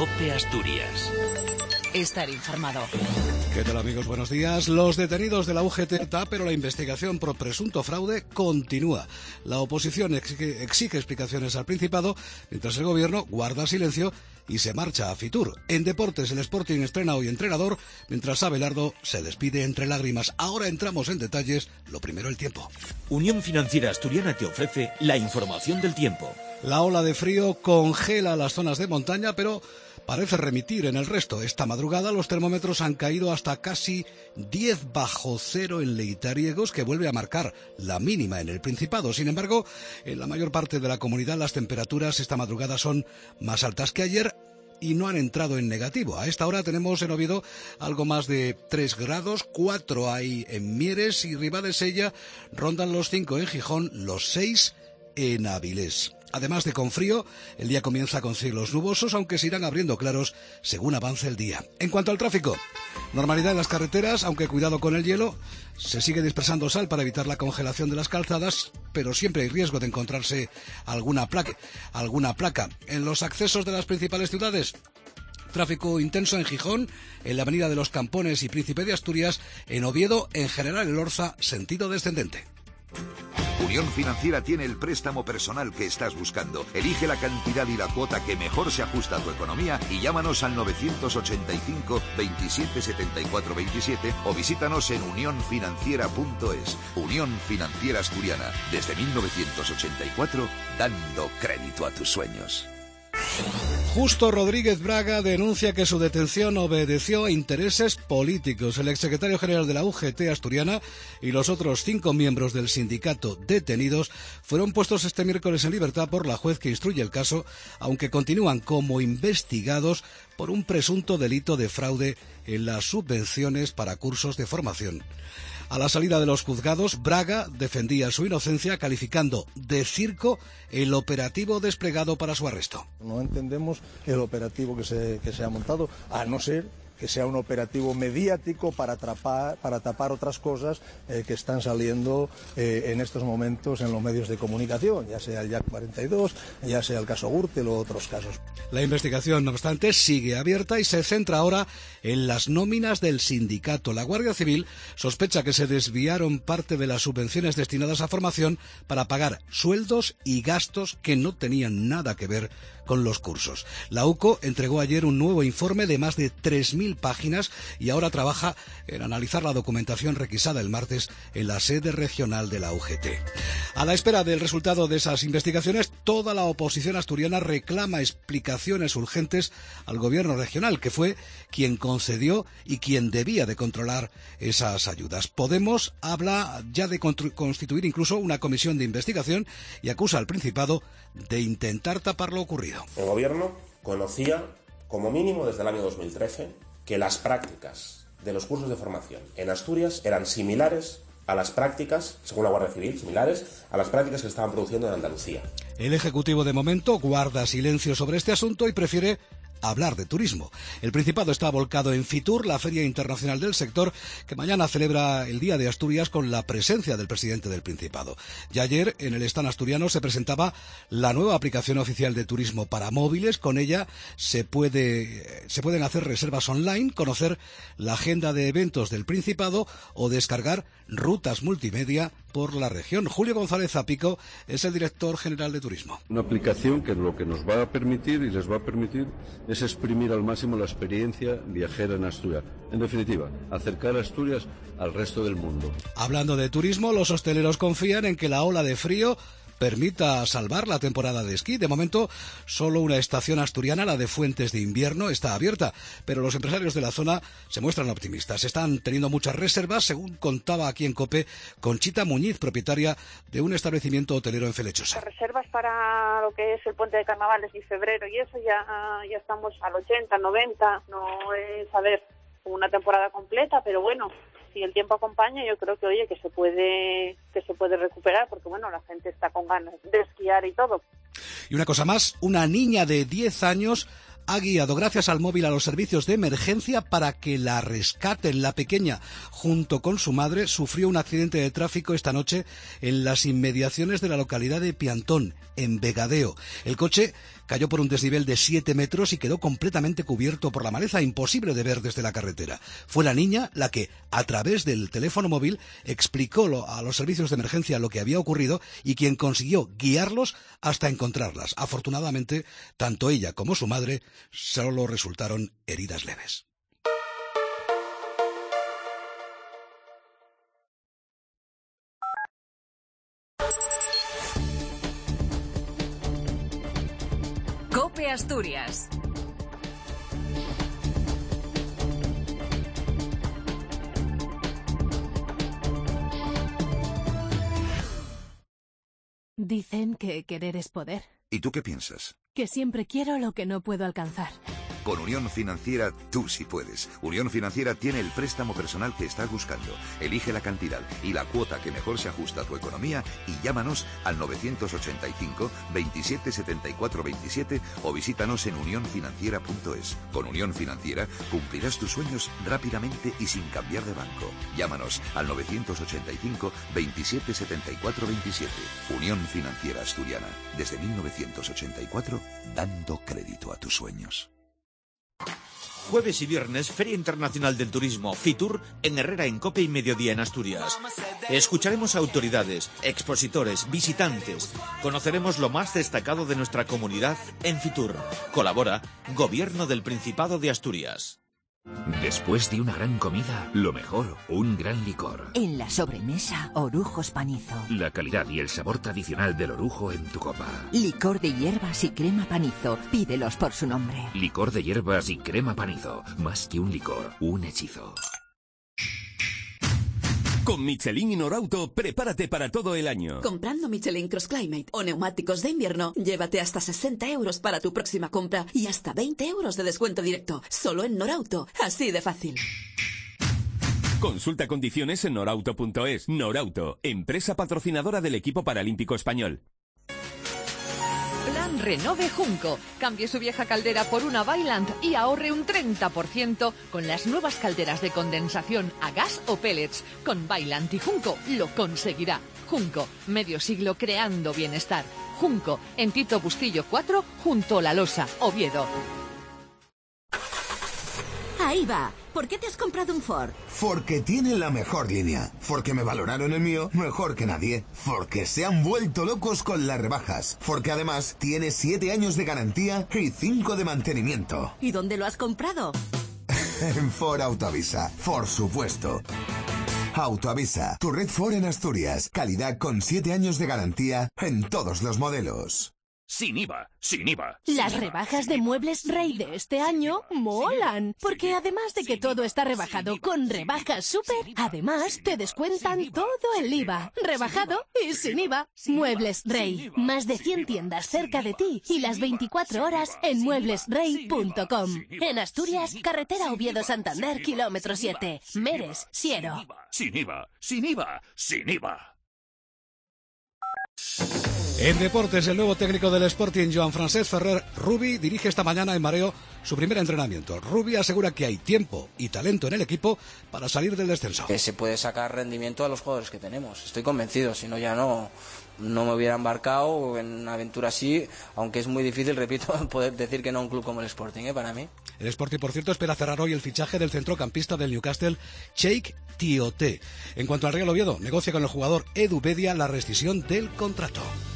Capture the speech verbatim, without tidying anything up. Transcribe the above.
COPE Asturias. Estar informado. ¿Qué tal, amigos? Buenos días. Los detenidos de la U G T está, pero la investigación por presunto fraude continúa. La oposición exige, exige explicaciones al Principado, mientras el gobierno guarda silencio y se marcha a Fitur. En deportes, el Sporting estrena hoy entrenador, mientras Abelardo se despide entre lágrimas. Ahora entramos en detalles. Lo primero, el tiempo. Unión Financiera Asturiana te ofrece la información del tiempo. La ola de frío congela las zonas de montaña, pero parece remitir en el resto. Esta madrugada los termómetros han caído hasta casi diez bajo cero en Leitariegos, que vuelve a marcar la mínima en el Principado. Sin embargo, en la mayor parte de la comunidad las temperaturas esta madrugada son más altas que ayer y no han entrado en negativo. A esta hora tenemos en Oviedo algo más de tres grados, cuatro hay en Mieres y Ribadesella, rondan los cinco en Gijón, los seis en Avilés. Además de con frío, el día comienza con cielos nubosos, aunque se irán abriendo claros según avance el día. En cuanto al tráfico, normalidad en las carreteras, aunque cuidado con el hielo. Se sigue dispersando sal para evitar la congelación de las calzadas, pero siempre hay riesgo de encontrarse alguna placa, alguna placa. En los accesos de las principales ciudades, tráfico intenso en Gijón, en la avenida de los Campones y Príncipe de Asturias, en Oviedo, en General Elorza, sentido descendente. Unión Financiera tiene el préstamo personal que estás buscando. Elige la cantidad y la cuota que mejor se ajusta a tu economía y llámanos al novecientos ochenta y cinco, veintisiete, setenta y cuatro, veintisiete o visítanos en unión financiera punto es. Unión Financiera Asturiana, desde mil novecientos ochenta y cuatro, dando crédito a tus sueños. Justo Rodríguez Braga denuncia que su detención obedeció a intereses políticos. El exsecretario general de la U G T asturiana y los otros cinco miembros del sindicato detenidos fueron puestos este miércoles en libertad por la juez que instruye el caso, aunque continúan como investigados por un presunto delito de fraude en las subvenciones para cursos de formación. A la salida de los juzgados, Braga defendía su inocencia, calificando de circo el operativo desplegado para su arresto. No entendemos el operativo que se, que se ha montado, a no ser que sea un operativo mediático para, atrapar, para tapar otras cosas eh, que están saliendo eh, en estos momentos en los medios de comunicación, ya sea el Jack cuarenta y dos, ya sea el caso Gürtel o otros casos. La investigación, no obstante, sigue abierta y se centra ahora en las nóminas del sindicato. La Guardia Civil sospecha que se desviaron parte de las subvenciones destinadas a formación para pagar sueldos y gastos que no tenían nada que ver con los cursos. La U C O entregó ayer un nuevo informe de más de tres mil páginas y ahora trabaja en analizar la documentación requisada el martes en la sede regional de la U G T. A la espera del resultado de esas investigaciones, toda la oposición asturiana reclama explicaciones urgentes al gobierno regional, que fue quien concedió y quien debía de controlar esas ayudas. Podemos habla ya de constituir incluso una comisión de investigación y acusa al Principado de intentar tapar lo ocurrido. El gobierno conocía, como mínimo desde el año dos mil trece, que las prácticas de los cursos de formación en Asturias eran similares a las prácticas, según la Guardia Civil, similares a las prácticas que se estaban produciendo en Andalucía. El Ejecutivo, de momento, guarda silencio sobre este asunto y prefiere hablar de turismo. El Principado está volcado en Fitur, la feria internacional del sector, que mañana celebra el Día de Asturias con la presencia del presidente del Principado. Ya ayer, en el stand asturiano, se presentaba la nueva aplicación oficial de turismo para móviles. Con ella se puede, se pueden hacer reservas online, conocer la agenda de eventos del Principado o descargar rutas multimedia por la región. Julio González Zapico es el director general de turismo. Una aplicación que lo que nos va a permitir y les va a permitir es exprimir al máximo la experiencia viajera en Asturias. En definitiva, acercar a Asturias al resto del mundo. Hablando de turismo, los hosteleros confían en que la ola de frío permita salvar la temporada de esquí. De momento, solo una estación asturiana, la de Fuentes de Invierno, está abierta, pero los empresarios de la zona se muestran optimistas. Están teniendo muchas reservas, según contaba aquí en COPE Conchita Muñiz, propietaria de un establecimiento hotelero en Felechosa. Las reservas para lo que es el puente de carnavales y febrero y eso ya, ya estamos al ochenta, noventa, no es, a ver, una temporada completa, pero bueno, si el tiempo acompaña, yo creo que, oye, que se puede que se puede recuperar, porque, bueno, la gente está con ganas de esquiar y todo. Y una cosa más, una niña de diez años ha guiado gracias al móvil a los servicios de emergencia para que la rescaten. La pequeña, junto con su madre, sufrió un accidente de tráfico esta noche en las inmediaciones de la localidad de Piantón, en Vegadeo. El coche cayó por un desnivel de siete metros y quedó completamente cubierto por la maleza, imposible de ver desde la carretera. Fue la niña la que, a través del teléfono móvil, explicó lo, a los servicios de emergencia lo que había ocurrido y quien consiguió guiarlos hasta encontrarlas. Afortunadamente, tanto ella como su madre solo resultaron heridas leves. COPE Asturias. Dicen que querer es poder. ¿Y tú qué piensas? Que siempre quiero lo que no puedo alcanzar. Con Unión Financiera tú sí puedes. Unión Financiera tiene el préstamo personal que estás buscando. Elige la cantidad y la cuota que mejor se ajusta a tu economía y llámanos al novecientos ochenta y cinco, veintisiete setenta y cuatro veintisiete o visítanos en unión financiera punto es. Con Unión Financiera cumplirás tus sueños rápidamente y sin cambiar de banco. Llámanos al novecientos ochenta y cinco, veintisiete setenta y cuatro veintisiete. Unión Financiera Asturiana. Desde mil novecientos ochenta y cuatro, dando crédito a tus sueños. Jueves y viernes, Feria Internacional del Turismo, FITUR, en Herrera en COPE y Mediodía en Asturias. Escucharemos a autoridades, expositores, visitantes. Conoceremos lo más destacado de nuestra comunidad en FITUR. Colabora Gobierno del Principado de Asturias. Después de una gran comida, lo mejor, un gran licor. En la sobremesa, Orujos Panizo. La calidad y el sabor tradicional del orujo en tu copa. Licor de hierbas y crema Panizo. Pídelos por su nombre. Licor de hierbas y crema Panizo. Más que un licor, un hechizo. Con Michelin y Norauto, prepárate para todo el año. Comprando Michelin Cross Climate o neumáticos de invierno, llévate hasta sesenta euros para tu próxima compra y hasta veinte euros de descuento directo. Solo en Norauto. Así de fácil. Consulta condiciones en norauto punto es. Norauto, empresa patrocinadora del equipo paralímpico español. Plan Renove Junco. Cambie su vieja caldera por una Vaillant y ahorre un treinta por ciento con las nuevas calderas de condensación a gas o pellets. Con Vaillant y Junco lo conseguirá. Junco, medio siglo creando bienestar. Junco, en Tito Bustillo cuatro, junto a La Losa, Oviedo. Ahí va. ¿Por qué te has comprado un Ford? Porque tiene la mejor línea. Porque me valoraron el mío mejor que nadie. Porque se han vuelto locos con las rebajas. Porque además tiene siete años de garantía y cinco de mantenimiento. ¿Y dónde lo has comprado? En Ford Autoavisa, por supuesto. Autoavisa, tu red Ford en Asturias. Calidad con siete años de garantía en todos los modelos. Sin I V A, sin I V A. Las rebajas de Muebles Rey de este año molan, porque además de que todo está rebajado con rebajas súper, además te descuentan todo el I V A, rebajado y sin I V A. Muebles Rey, más de cien tiendas cerca de ti y las veinticuatro horas en muebles rey punto com. En Asturias, carretera Oviedo-Santander, kilómetro siete, Meres, Siero. Sin I V A, sin I V A, sin I V A. En deportes, el nuevo técnico del Sporting, Joan-Francesc Ferrer Rubi, dirige esta mañana en Mareo su primer entrenamiento. Rubi asegura que hay tiempo y talento en el equipo para salir del descenso. Que se puede sacar rendimiento a los jugadores que tenemos. Estoy convencido, si no ya no, no me hubiera embarcado en una aventura así, aunque es muy difícil, repito, poder decir que no a un club como el Sporting, ¿eh? Para mí. El Sporting, por cierto, espera cerrar hoy el fichaje del centrocampista del Newcastle, Cheikh Tioté. En cuanto al Real Oviedo, negocia con el jugador Edu Bedia la rescisión del contrato.